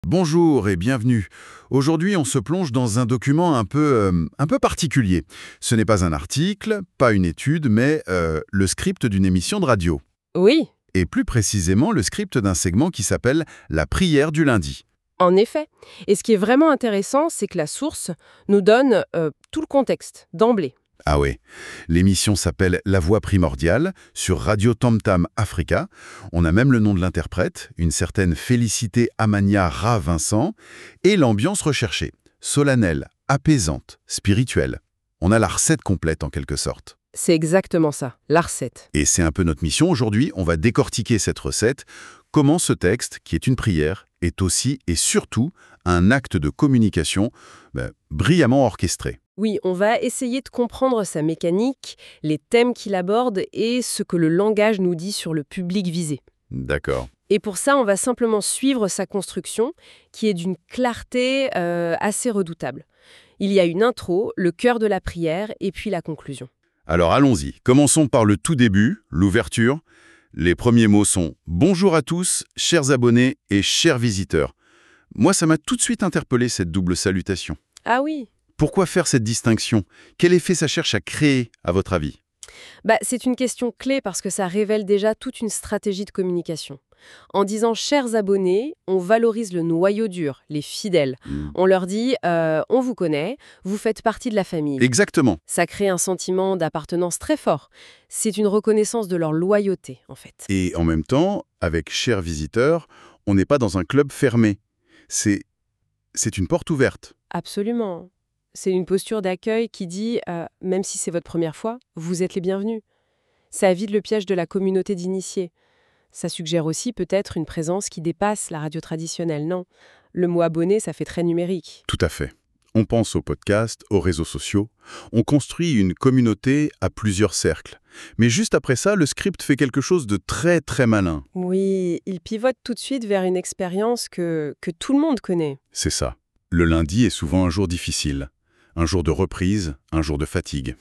Bonjour et bienvenue. Aujourd'hui, on se plonge dans un document un peu particulier. Ce n'est pas un article, pas une étude, mais le script d'une émission de radio. Oui, Et plus précisément, le script d'un segment qui s'appelle La prière du lundi. en effet. Et ce qui est vraiment intéressant, c'est que la source nous donne tout le contexte, d'emblée. Ah ouais, l'émission s'appelle La Voix primordiale sur Radio Tam Tam Africa. On a même le nom de l'interprète, une certaine Félicité Amania Ra Vincent, et l'ambiance recherchée, solennelle, apaisante, spirituelle. On a la recette complète en quelque sorte. C'est exactement ça, la recette. Et c'est un peu notre mission aujourd'hui, on va décortiquer cette recette, comment ce texte, qui est une prière, est aussi et surtout un acte de communication brillamment orchestré. Oui, on va essayer de comprendre sa mécanique, les thèmes qu'il aborde et ce que le langage nous dit sur le public visé. D'accord. Et pour ça, on va simplement suivre sa construction, qui est d'une clarté assez redoutable. Il y a une intro, le cœur de la prière, et puis la conclusion. Alors allons-y, commençons par le tout début, l'ouverture. Les premiers mots sont « Bonjour à tous, chers abonnés et chers visiteurs ». Moi, ça m'a tout de suite interpellé cette double salutation. Ah oui. Pourquoi faire cette distinction? Quel effet ça cherche à créer, à votre avis? C'est une question clé parce que ça révèle déjà toute une stratégie de communication. En disant chers abonnés, on valorise le noyau dur, les fidèles. On leur dit on vous connaît, vous faites partie de la famille. Exactement. Ça crée un sentiment d'appartenance très fort. C'est une reconnaissance de leur loyauté, en fait. Et en même temps, avec chers visiteurs, on n'est pas dans un club fermé. C'est une porte ouverte. Absolument. C'est une posture d'accueil qui dit même si c'est votre première fois, vous êtes les bienvenus. Ça évite le piège de la communauté d'initiés. Ça suggère aussi peut-être une présence qui dépasse la radio traditionnelle, non? Le mot abonné, ça fait très numérique. Tout à fait. On pense aux podcasts, aux réseaux sociaux. On construit une communauté à plusieurs cercles. Mais juste après ça, le script fait quelque chose de très très malin. Oui, il pivote tout de suite vers une expérience que tout le monde connaît. C'est ça. Le lundi est souvent un jour difficile. Un jour de reprise, un jour de fatigue.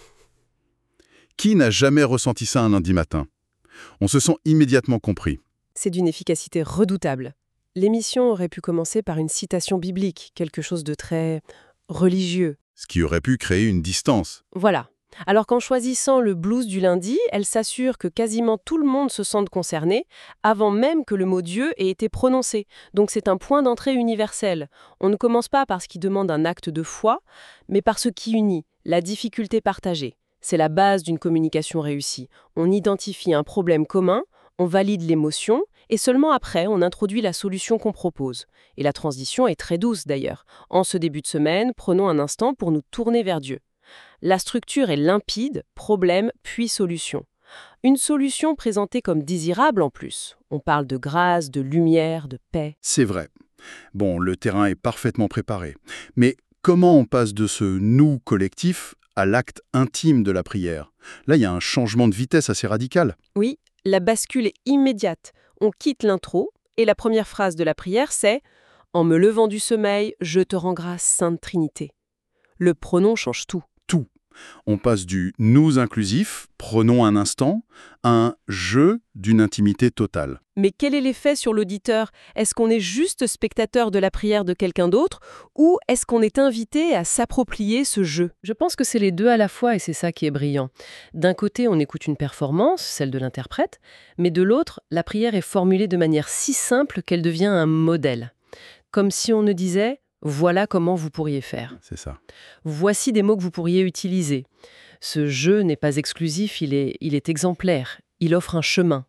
Qui n'a jamais ressenti ça un lundi matin? On se sent immédiatement compris. C'est d'une efficacité redoutable. L'émission aurait pu commencer par une citation biblique, quelque chose de très religieux. Ce qui aurait pu créer une distance. Voilà. Alors qu'en choisissant le blues du lundi, elle s'assure que quasiment tout le monde se sente concerné, avant même que le mot Dieu ait été prononcé. Donc c'est un point d'entrée universel. On ne commence pas par ce qui demande un acte de foi, mais par ce qui unit, la difficulté partagée. C'est la base d'une communication réussie. On identifie un problème commun, on valide l'émotion, et seulement après, on introduit la solution qu'on propose. Et la transition est très douce d'ailleurs. En ce début de semaine, prenons un instant pour nous tourner vers Dieu. La structure est limpide, problème puis solution. Une solution présentée comme désirable en plus. On parle de grâce, de lumière, de paix. C'est vrai. Bon, le terrain est parfaitement préparé. Mais comment on passe de ce « nous » collectif à l'acte intime de la prière? Là, il y a un changement de vitesse assez radical. Oui, la bascule est immédiate. On quitte l'intro et la première phrase de la prière c'est « En me levant du sommeil, je te rends grâce, Sainte Trinité ». Le pronom change tout. Tout. On passe du « nous » inclusif, prenons un instant, à un « je » d'une intimité totale. Mais quel est l'effet sur l'auditeur? Est-ce qu'on est juste spectateur de la prière de quelqu'un d'autre ou est-ce qu'on est invité à s'approprier ce jeu? Je pense que c'est les deux à la fois et c'est ça qui est brillant. D'un côté, on écoute une performance, celle de l'interprète, mais de l'autre, la prière est formulée de manière si simple qu'elle devient un modèle. Comme si on ne disait « voilà comment vous pourriez faire ». C'est ça. Voici des mots que vous pourriez utiliser. Ce jeu n'est pas exclusif, il est exemplaire. Il offre un chemin.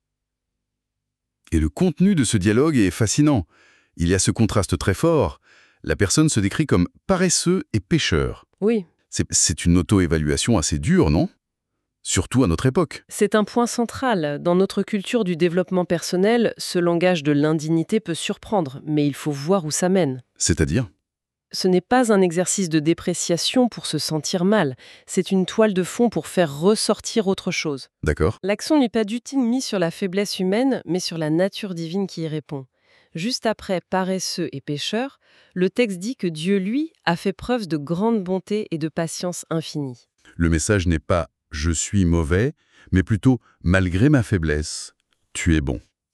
Et le contenu de ce dialogue est fascinant. Il y a ce contraste très fort. La personne se décrit comme paresseux et pécheur. Oui. C'est une auto-évaluation assez dure, non? Surtout à notre époque. C'est un point central. Dans notre culture du développement personnel, ce langage de l'indignité peut surprendre, mais il faut voir où ça mène. C'est-à-dire? Ce n'est pas un exercice de dépréciation pour se sentir mal, c'est une toile de fond pour faire ressortir autre chose. D'accord. L'accent n'est pas du tout mis sur la faiblesse humaine, mais sur la nature divine qui y répond. Juste après paresseux et pécheur, le texte dit que Dieu, lui, a fait preuve de grande bonté et de patience infinie. Le message n'est pas « je suis mauvais », mais plutôt « malgré ma faiblesse, tu es bon ».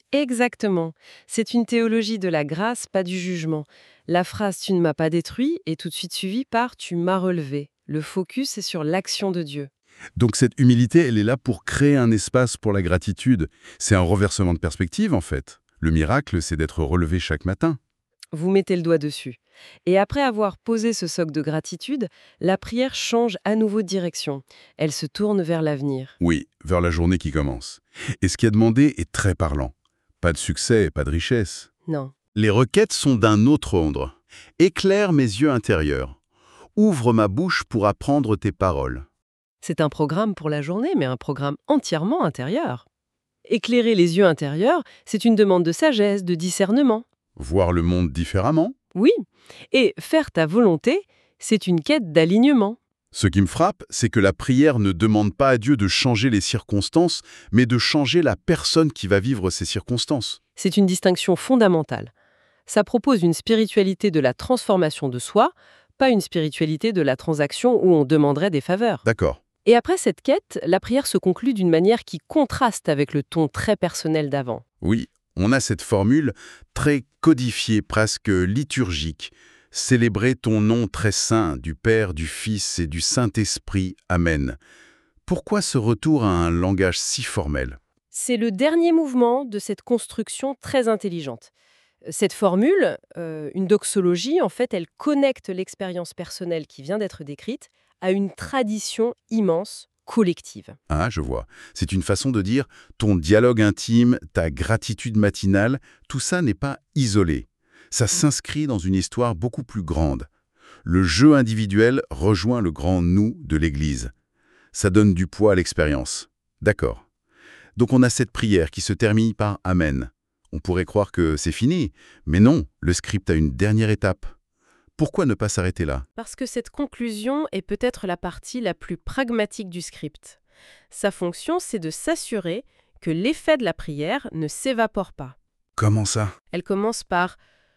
Exactement. C'est une théologie de la grâce, pas du jugement. La phrase «tu ne m'as pas détruit» est tout de suite suivie par «tu m'as relevé». Le focus est sur l'action de Dieu. Donc cette humilité, elle est là pour créer un espace pour la gratitude. C'est un renversement de perspective, en fait. Le miracle, c'est d'être relevé chaque matin. Vous mettez le doigt dessus. Et après avoir posé ce socle de gratitude, la prière change à nouveau de direction. Elle se tourne vers l'avenir. Oui, vers la journée qui commence. Et ce qui est demandé est très parlant. Pas de succès et pas de richesse. Non. Les requêtes sont d'un autre ordre. Éclaire mes yeux intérieurs. Ouvre ma bouche pour apprendre tes paroles. C'est un programme pour la journée, mais un programme entièrement intérieur. Éclairer les yeux intérieurs, c'est une demande de sagesse, de discernement. Voir le monde différemment. Oui. Et faire ta volonté, c'est une quête d'alignement. Ce qui me frappe, c'est que la prière ne demande pas à Dieu de changer les circonstances, mais de changer la personne qui va vivre ces circonstances. C'est une distinction fondamentale. Ça propose une spiritualité de la transformation de soi, pas une spiritualité de la transaction où on demanderait des faveurs. D'accord. Et après cette quête, la prière se conclut d'une manière qui contraste avec le ton très personnel d'avant. Oui, on a cette formule très codifiée, presque liturgique. Célébrer ton nom très saint, du Père, du Fils et du Saint-Esprit. Amen. Pourquoi ce retour à un langage si formel? C'est le dernier mouvement de cette construction très intelligente. Cette formule, une doxologie, en fait, elle connecte l'expérience personnelle qui vient d'être décrite à une tradition immense, collective. Ah, je vois. C'est une façon de dire ton dialogue intime, ta gratitude matinale, tout ça n'est pas isolé. Ça s'inscrit dans une histoire beaucoup plus grande. Le jeu individuel rejoint le grand nous de l'Église. Ça donne du poids à l'expérience. D'accord. Donc on a cette prière qui se termine par Amen. On pourrait croire que c'est fini, mais non, le script a une dernière étape. Pourquoi ne pas s'arrêter là? Parce que cette conclusion est peut-être la partie la plus pragmatique du script. Sa fonction, c'est de s'assurer que l'effet de la prière ne s'évapore pas. Comment ça? Elle commence par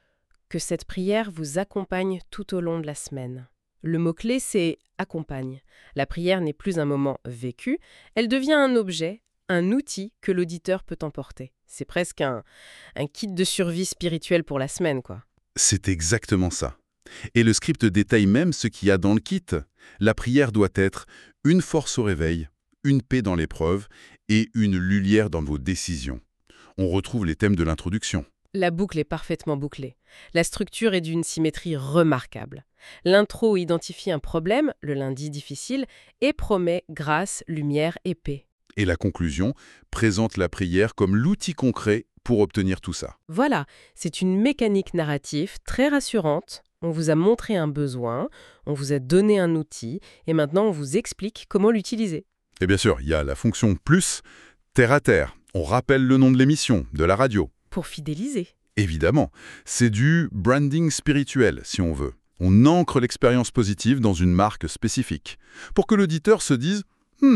« que cette prière vous accompagne tout au long de la semaine ». Le mot-clé, c'est « accompagne ». La prière n'est plus un moment vécu, elle devient un objet, un outil que l'auditeur peut emporter. C'est presque un kit de survie spirituelle pour la semaine, quoi. C'est exactement ça. Et le script détaille même ce qu'il y a dans le kit. La prière doit être une force au réveil, une paix dans l'épreuve et une lumière dans vos décisions. On retrouve les thèmes de l'introduction. La boucle est parfaitement bouclée. La structure est d'une symétrie remarquable. L'intro identifie un problème, le lundi difficile, et promet grâce, lumière et paix. Et la conclusion présente la prière comme l'outil concret pour obtenir tout ça. Voilà, c'est une mécanique narrative très rassurante. On vous a montré un besoin, on vous a donné un outil, et maintenant on vous explique comment l'utiliser. Et bien sûr, il y a la fonction plus, terre à terre. On rappelle le nom de l'émission, de la radio. Pour fidéliser. Évidemment, c'est du branding spirituel, si on veut. On ancre l'expérience positive dans une marque spécifique, pour que l'auditeur se dise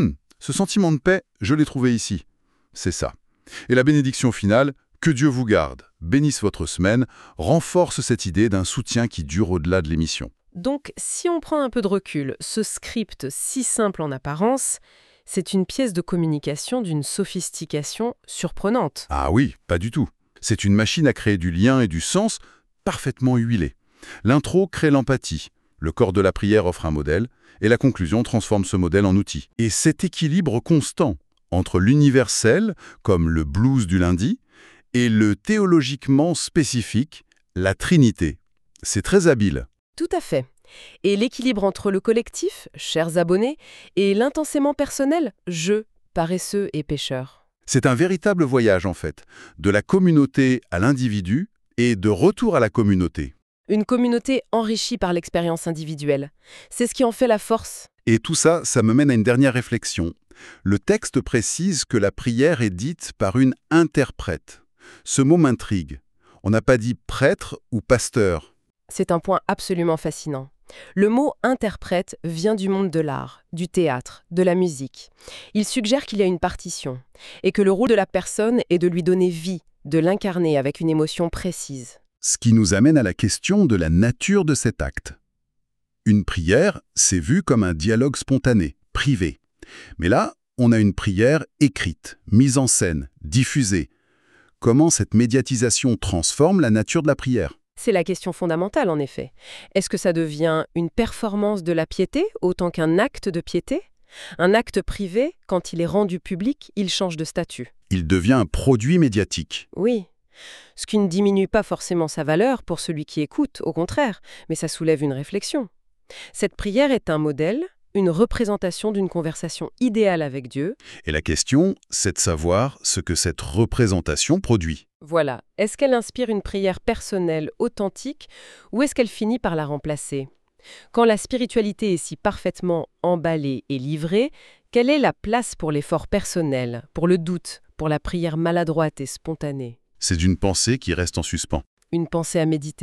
« ce sentiment de paix, je l'ai trouvé ici ». C'est ça. Et la bénédiction finale, que Dieu vous garde, bénisse votre semaine, renforce cette idée d'un soutien qui dure au-delà de l'émission. Donc, si on prend un peu de recul, ce script si simple en apparence, c'est une pièce de communication d'une sophistication surprenante. Ah oui, pas du tout. C'est une machine à créer du lien et du sens parfaitement huilée. L'intro crée l'empathie, le corps de la prière offre un modèle, et la conclusion transforme ce modèle en outil. Et cet équilibre constant entre l'universel, comme le blues du lundi, et le théologiquement spécifique, la Trinité. C'est très habile. Tout à fait. Et l'équilibre entre le collectif, chers abonnés, et l'intensément personnel, je, paresseux et pécheur. C'est un véritable voyage, en fait, de la communauté à l'individu et de retour à la communauté. Une communauté enrichie par l'expérience individuelle. C'est ce qui en fait la force. Et tout ça, ça me mène à une dernière réflexion. Le texte précise que la prière est dite par une interprète. Ce mot m'intrigue. On n'a pas dit prêtre ou pasteur. C'est un point absolument fascinant. Le mot « interprète » vient du monde de l'art, du théâtre, de la musique. Il suggère qu'il y a une partition, et que le rôle de la personne est de lui donner vie, de l'incarner avec une émotion précise. Ce qui nous amène à la question de la nature de cet acte. Une prière, c'est vu comme un dialogue spontané, privé. Mais là, on a une prière écrite, mise en scène, diffusée. Comment cette médiatisation transforme la nature de la prière? C'est la question fondamentale, en effet. Est-ce que ça devient une performance de la piété autant qu'un acte de piété? Un acte privé, quand il est rendu public, il change de statut. Il devient un produit médiatique. Oui. Ce qui ne diminue pas forcément sa valeur pour celui qui écoute, au contraire, mais ça soulève une réflexion. Cette prière est un modèle, une représentation d'une conversation idéale avec Dieu. Et la question, c'est de savoir ce que cette représentation produit. Voilà. Est-ce qu'elle inspire une prière personnelle, authentique, ou est-ce qu'elle finit par la remplacer? Quand la spiritualité est si parfaitement emballée et livrée, quelle est la place pour l'effort personnel, pour le doute, pour la prière maladroite et spontanée? C'est une pensée qui reste en suspens. Une pensée à méditer.